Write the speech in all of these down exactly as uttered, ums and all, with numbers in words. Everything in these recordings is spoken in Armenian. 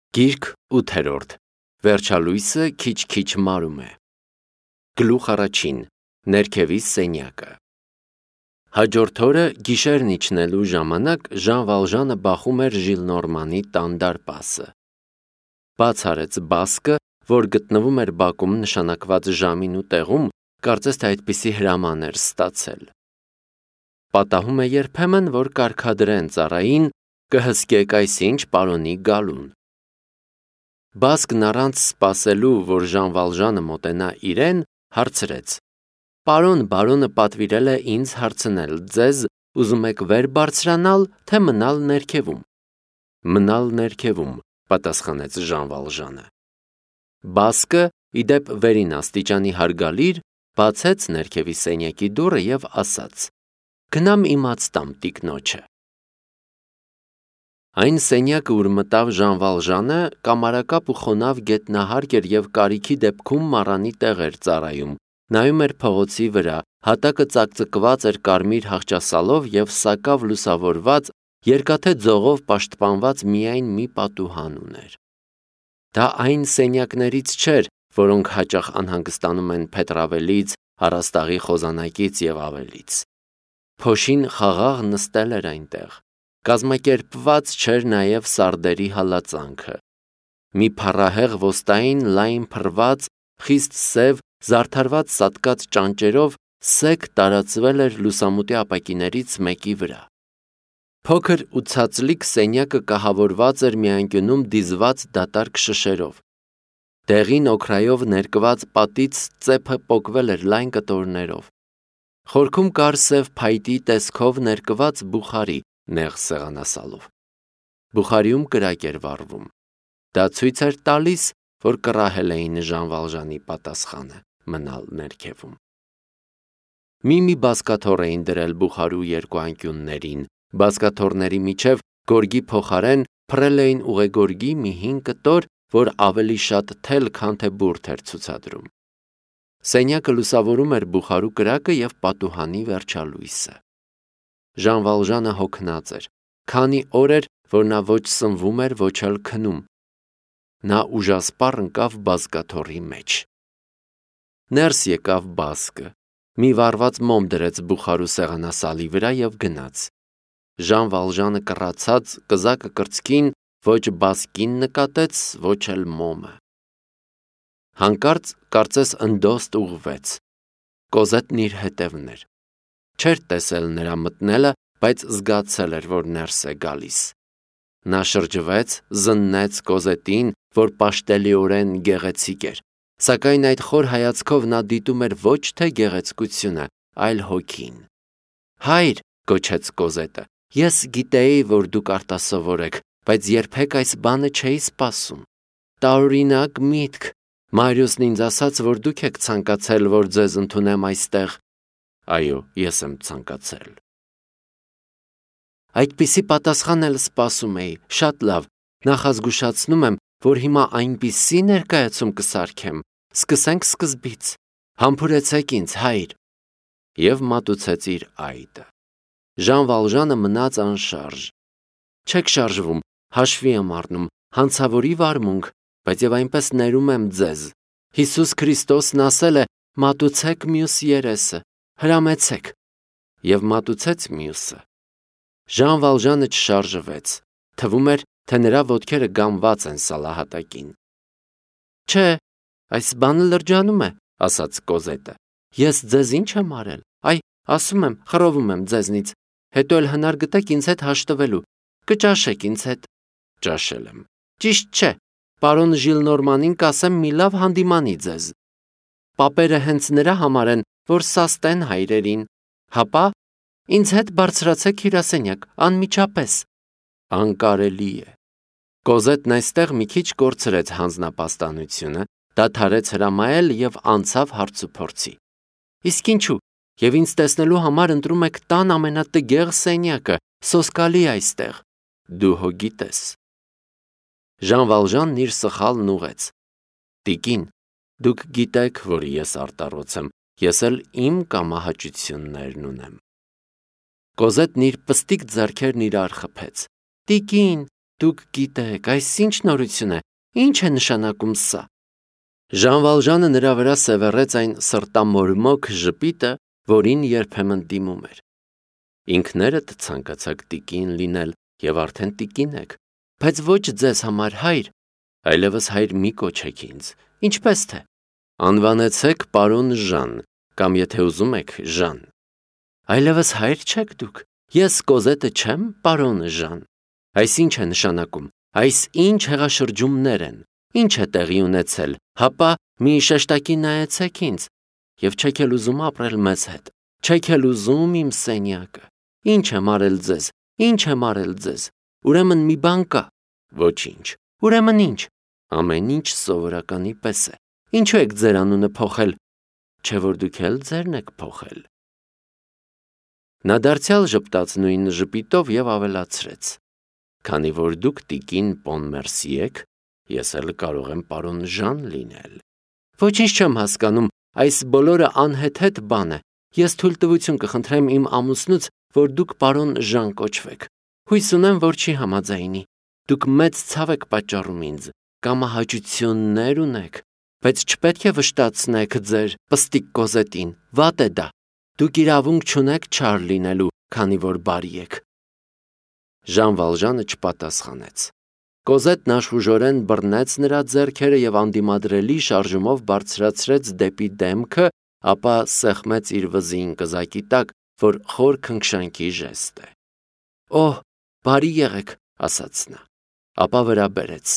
Գիրք ութերորդ. Վերջալույսը քիչ-քիչ մարում է։ Գլուխ առաջին. Ներքևի սենյակը։ Հաջորդ օրը գիշերն իջնելու ժամանակ Ժան Վալժանը բախում էր Ժիլնորմանի տան դարպասը։ Բաց արեց բասկը, որ գտնվում էր բակում նշանակված ժամին ու տեղում, կարծես թե այդպիսի հրաման էր ստացել։ Պատահում է երբեմն, որ կարգադրեն ծառային, կհսկեք այսինչ պարոնի գալուն։ Բասկն առանց սպասելու, որ Ժան Վալժանը մոտենա իրեն, հարցրեց. Պարոն, բարոնը պատվիրել է ինձ հարցնել ձեզ, ուզում եք վեր բարձրանալ, թե մնալ ներքևում։ Մնալ ներքևում, պատասխանեց Ժան Վալժանը։ Բասկը, իդեպ վերին աստիճանի հարգալիր, բացեց ներքևի սենյակի դուռը և ասաց. Գնամ իմացտամ տիկնոջը։ Այն սենյակը, ուր մտավ Ժան Վալժանը, կամարակապ ու խոնավ գետնահարկ էր և կարիքի դեպքում մառանի տեղ էր ծառայում, նայում էր փողոցի վրա, հատակը ծակծկված էր կարմիր հաղճասալով և սակավ լուսավորված, երկաթե ձողով պաշտպանված միայն մի պատուհան ուներ։ Դա այն սենյակներից չէր, որոնք հաճախ անհանգստանում են փետրավելից, առաստաղի խոզանակից և ավելից։ Փոշին խաղաղ նստել էր այնտեղ։ Կազմակերպված չէր նաև սարդերի հալածանքը։ Մի փառահեղ ոստային լայն փռված, խիստ սև, զարդարված սատկած ճանճերով սեկ տարածվել էր լուսամուտի ապակիներից մեկի վրա։ Փոքր ու ցածլիկ սենյակը կահավորված էր մի անկյունում դիզված դատարկ շշերով։ Դեղին օքրայով ներկված պատից ծեփը պոկվել էր լայն կտորներով։ Խորքում կար սև փայտի տեսքով ներկված բուխարի նեղ սեղանասալով։ Բուխարիում կրակ էր վառվում։ Դա ցույց էր տալիս, որ կռահել էին Ժան Վալժանի պատասխանը մնալ ներքևում։ Մի-մի բազկաթոռ էին դրել բուխարու երկու անկյուններին, բազկաթոռների միջև գորգի փոխարեն փռել էին ուղեգորգի մի հին կտոր, որ ավելի շատ թել, քան թե բուրդ էր ցուցադրում։ Սենյակը լուսավորում էր բուխարու կրակը և պատուհանի վերջալույսը։ Ժան Վալժանը հոգնած էր, քանի օր էր, որ նա ոչ սնվում էր, ոչ էլ քնում։ Նա ուժասպառ ընկավ բազկաթոռի մեջ։ Ներս եկավ բասկը, մի վառված մոմ դրեց բուխարու սեղանասալի վրա և գնաց։ Ժան Վալժանը կռացած, կզակը կրծքին, ոչ բասկին նկատեց, ոչ էլ մոմը։ Հանկարծ կարծես ընդոստ ուղղվեց։ Կոզետն իր հետևն էր։ Չէր տեսել նրա մտնելը, բայց զգացել էր, որ ներս է գալիս։ Նա շրջվեց, զննեց Կոզետին, որ պաշտելիորեն գեղեցիկ էր, սակայն այդ խոր հայացքով նա դիտում էր ոչ թե գեղեցկությունը, այլ հոգին։ Հայր, գոչեց Կոզետը, ես գիտեի, որ դուք արտասովոր եք, բայց երբեք այս բանը չէի սպասում։ Տարօրինակ միտք, Մարիուսն ինձ ասաց, որ դուք եք ցանկացել, որ ձեզ ընդունեմ այստեղ։ Այո, ես եմ ցանկացել։ Այդպիսի պատասխան էլ սպասում էի, շատ լավ, նախազգուշացնում եմ, որ հիմա այնպիսի ներկայացում կսարքեմ, սկսենք սկզբից, համբուրեցեք ինձ, հայր։ Եվ մատուցեց իր այդը։ Ժան Վալժանը մնաց անշարժ։ Չեք շարժվում, հաշվի եմ առնում, հանցավորի վարմունք, բայց և այնպես ներում եմ ձեզ։ Հիսուս Քրիստոսն ասել է. մատուցեք մյուս երեսը, հրամեցեք։ Եվ մատուցեց մյուսը։ Ժան Վալժանը չշարժվեց, թվում էր, թե նրա ոտքերը գամված են սալահատակին։ Չէ, այս բանը լրջանում է, ասաց Կոզետը։ Ես ձեզ ինչ եմ արել, այ, ասում եմ, խռովում եմ ձեզնից, հետո էլ հնար գտեք ինձ հետ հաշտվելու, կճաշեք ինձ հետ։ Ճաշել եմ։ Ճիշտ չէ, պարոն Ժիլնորմանին կասեմ մի լավ հանդիմանի ձեզ։ Պապերը հենց նրա համար են, որ սաստեն հայրերին, հապա ինձ հետ բարձրացեք հյուրասենյակ, անմիջապես։ Անկարելի է։ Կոզետն այստեղ մի քիչ կորցրեց հանձնապաստանությունը, դադարեց հրամայել և անցավ հարցուփորձի։ Իսկ ինչու, և ինձ տեսնելու համար ընտրում եք տան ամենատգեղ սենյակը, սոսկալի այստեղ։ Դու հո գիտես։ Ժան Վալժանն իր սխալն ուղղեց։ Տիկին, դուք գիտեք, որ ես արտառոց եմ, ես էլ իմ կամահաճություններն ունեմ։ Կոզետն իր պստիկ ձեռքերն իրար խփեց։ Տիկին, Դուք գիտեք, այս ինչ նորություն է, ինչ է նշանակում սա։ Ժան Վալժանը նրա վրա սևեռեց այն սրտամորմոք ժպիտը, որին երբեմն դիմում էր։ Ինքներդ ցանկացաք տիկին լինել եւ արդեն տիկին եք, բայց ոչ ձեզ համար հայր, այլևս հայր մի կոչեք ինձ, ինչպես թե։ Անվանեցեք պարոն Ժան, կամ եթե ուզում եք Ժան։ Այլևս հայր չեք դուք, ես Կոզետը չեմ, պարոն Ժան։ Այս ինչ է նշանակում, այս ինչ հեղաշրջումներ են, ինչ է տեղի ունեցել, հապա մի շեշտակի նայեցեք ինձ, եւ չեք էլ ուզում ապրել մեզ հետ, չեք էլ ուզում իմ սենյակը, ինչ եմ արել ձեզ, ինչ եմ արել ձեզ, ուրեմն մի բան կա, ոչինչ, ուրեմն ինչ, ամեն ինչ սովորականի պես է, ինչու եք ձեր անունը փոխել, չէ որ դուք էլ ձերն եք փոխել։ Նա դարձյալ ժպտաց նույն ժպիտով եւ ավելացրեց. Քանի որ դուք տիկին Պոնմերսի եք, ես էլ կարող եմ պարոն Ժան լինել։ Ոչինչ չեմ հասկանում, այս բոլորը անհեթեթ բան է։ Ես թույլտվություն կխնդրեմ իմ ամուսնուց, որ դուք պարոն Ժան կոչվեք։ Հույս ունեմ, որ չի համաձայնի։ Դուք մեծ ցավ եք պատճառում ինձ, կամահաճություններ ունեք, բայց չպետք է վշտացնեք ձեր պստիկ Կոզետին, վատ է դա։ Դուք իրավունք չունեք չար լինելու, քանի որ բարի եք։ Ժան Վալժանը չպատասխանեց։ Կոզետն աշխուժորեն բռնեց նրա ձեռքերը եւ անդիմադրելի շարժումով բարձրացրեց դեպի դեմքը, ապա սեղմեց իր վզին կզակի տակ, որ խոր քնքշանքի ժեստ է։ Օհ, բարի եղեք, ասաց նա, ապա վրա բերեց։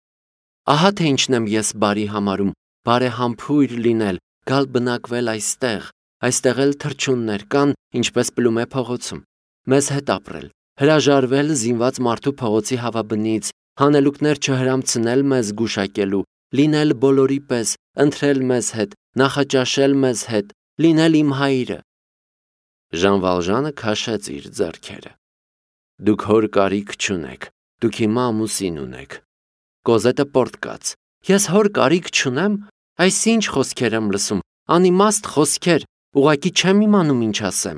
Ահա թե ինչն եմ ես բարի համարում, բարեհամբույր լինել, գալ բնակվել այստեղ, այստեղ էլ թռչուններ կան, ինչպես Պլումե փողոցում, մեզ հետ ապրել, հրաժարվել զինված մարդու փողոցի հավաբնից, հանելուկներ չհրամցնել մեզ գուշակելու, լինել բոլորի պես, ընտրել մեզ հետ, նախաճաշել մեզ հետ, լինել իմ հայրը։ Ժան Վալժանը քաշեց իր ձեռքերը։ Դուք հոր կարիք չունեք, դուք հիմա ամուսին ունեք։ Կոզետը պորտկաց։ Ես հոր կարիք չունեմ, այս ինչ խոսքեր եմ լսում, անիմաստ խոսքեր, ուղղակի չեմ իմանում ինչ ասեմ։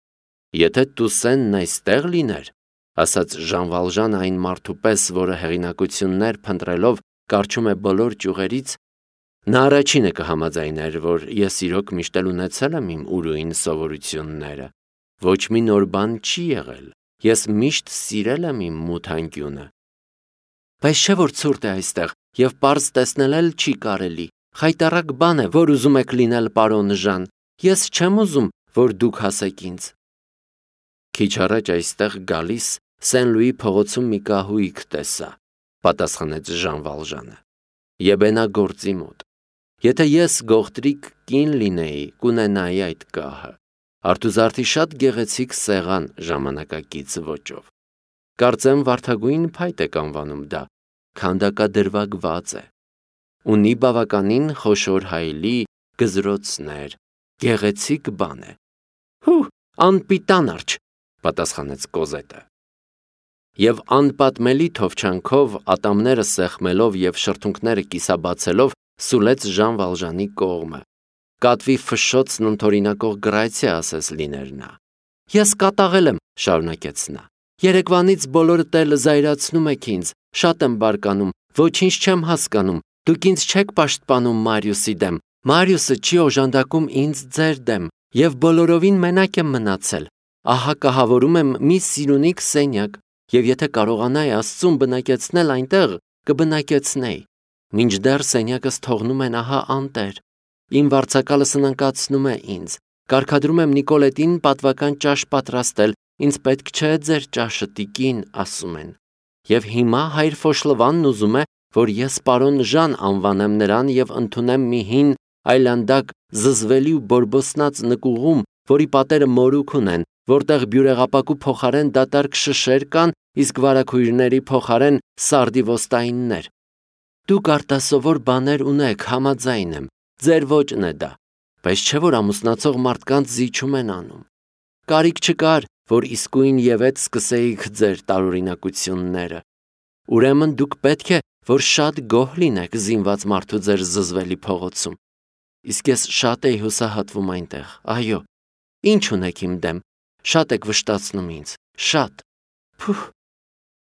Եթե Տուսենն այստեղ լիներ, ասաց Ժան Վալժանը այն մարդու պես, որը հեղինակություններ փնտրելով կարճում է բոլոր ճյուղերից, նա առաջինը կհամաձայներ, որ ես իրոք միշտ էլ ունեցել եմ իմ ուրույն սովորությունները։ Ոչ մի նոր բան չի եղել։ Ես միշտ սիրել եմ իմ մութ անկյունը։ Բայց չէ որ ցուրտ է այստեղ, եւ պարզ տեսնել էլ չի կարելի։ Խայտառակ բան է, որ ուզում եք լինել պարոն Ժան։ Ես չեմ ուզում, որ դուք հասեք ինձ։ Քիչ առաջ այստեղ գալիս Սեն-Լուի փողոցում մի կահույք տեսա, պատասխանեց Ժան Վալժանը։ Եբենա գործի մոտ։ Եթե ես գողտրիկ կին լինեի, կունենայի այդ կահը։ Արտուզարդի շատ գեղեցիկ սեղան ժամանակակից ոճով։ Կարծեմ վարդագույն փայտ եք անվանում դա, քանդակադրվագված է։ Ունի բավականին խոշոր հայելի, գզրոցներ, գեղեցիկ բան է։ Հու, անպիտան արջ, պատասխանեց Կոզետը։ Եվ անպատմելի թովչանքով ատամները սեղմելով եւ շրթունքները կիսաբացելով սուլեց Ժան Վալժանի կողմը։ Կատվի ֆշշոցն ընդօրինակող գրայցի ասես լիներ նա։ Ես կատաղել եմ, շարունակեց նա։ Երեկվանից բոլորդ էլ զայրացնում եք ինձ, շատ եմ բարկանում, ոչինչ չեմ հասկանում, դուք ինձ չեք պաշտպանում Մարիուսի դեմ, Մարիուսը չի օժանդակում ինձ ձեր դեմ, եւ բոլորովին մենակ եմ մնացել, ահա կահավորում եմ մի սիրունիկ սենյակ, եւ եթե կարողանայի Աստծուն բնակեցնել այնտեղ, կբնակեցնեի, մինչդեռ սենյակս թողնում են ահա անտեր, իմ վարձակալը սնանկացնում է ինձ, կարգադրում եմ Նիկոլետին պատվական ճաշ պատրաստել, ինձ պետք չէ ձեր ճաշը տիկին, ասում են։ Եվ հիմա հայր Ֆոշլվանն ուզում է, որ ես պարոն Ժան անվանեմ նրան եւ ընդունեմ մի հին այլանդակ զզվելի ու բորբոսնած նկուղում, որի պատերը մորուք ունեն, որտեղ բյուրեղապակու փոխարեն դատարկ շշեր կան, իսկ վարագույրների փոխարեն սարդի ոստայիններ։ Դուք արտասովոր բաներ ունեք, համաձայն եմ, ձեր ոճն է դա, բայց չէ որ ամուսնացող մարդկանց զիջում են անում։ Կարիք չկար, որ իսկույն ևեթ սկսեիք ձեր տարօրինակությունները։ Ուրեմն դուք պետք է, որ շատ գոհ լինեք զինված մարդու ձեր զզվելի փողոցում։ Իսկ ես շատ էի հուսահատվում այնտեղ, այո, ինչ ունեք իմ դեմ, շատ եք վշտացնում ինձ, շատ, փուհ,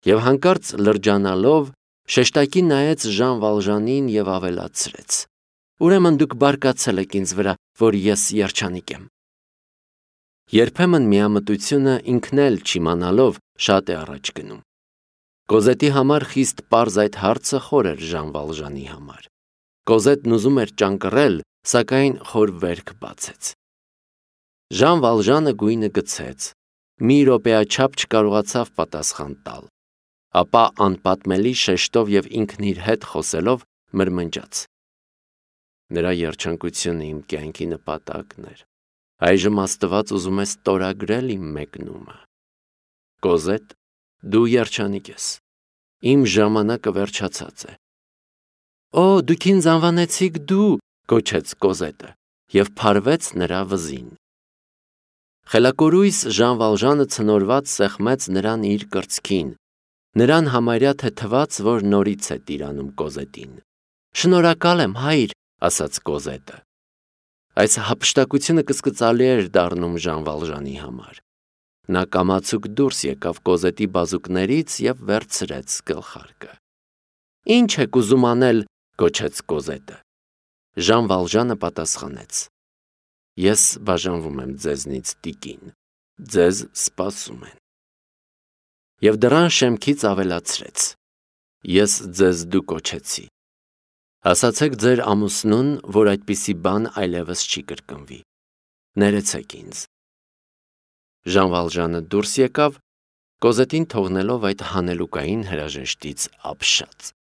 Եվ հանկարծ լրջանալով շեշտակի նայեց Ժան Վալժանին եւ ավելացրեց. «Ուրեմն դուք բարկացել եք ինձ վրա, որ ես երջանիկ եմ»։ Երբեմն միամտությունը ինքն էլ չիմանալով շատ է առաջ գնում։ Կոզետի համար խիստ պարզ այդ հարցը խոր էր Ժան Վալժանի համար։ Կոզետն ուզում էր ճանկռել, սակայն խոր վերք բացեց։ Ժան Վալժանը գույնը գցեց, մի րոպեաչափ չկարողացավ պատասխան տալ, ապա անպատմելի շեշտով եւ ինքն իր հետ խոսելով մրմնջաց. «Նրա երջանկությունը իմ կյանքի նպատակն էր։ Այժմ Աստված ուզում է ստորագրել իմ մեկնումը։ Կոզետ, դու երջանիկ ես։ Իմ ժամանակը վերջացած է»։ «Օ, դուք ինձ անվանեցիք դու», գոչեց Կոզետը եւ փարվեց նրա վզին։ Խելակորույս Ժան Վալժանը ցնորված սեղմեց նրան իր կրծքին, նրան համարյա թե թվաց, որ նորից է տիրանում Կոզետին։ «Շնորհակալ եմ, հայր», ասաց Կոզետը։ Այս հափշտակությունը կսկծալի էր դառնում Ժան Վալժանի համար։ Նա կամացուկ դուրս եկավ Կոզետի բազուկներից եւ վերցրեց գլխարկը։ «Ինչ եք ուզում անել», գոչեց Կոզետը։ Ժան Վալժանը պատասխանեց. «Ես բաժանվում եմ ձեզնից, տիկին, ձեզ սպասում են»։ Եվ դռան շեմքից ավելացրեց. «Ես ձեզ դու կոչեցի։ Ասացեք ձեր ամուսնուն, որ այդպիսի բան այլևս չի կրկնվի։ Ներեցեք ինձ»։ Ժան Վալժանը դուրս եկավ, Կոզետին թողնելով այդ հանելուկային հրաժեշտից ապշած։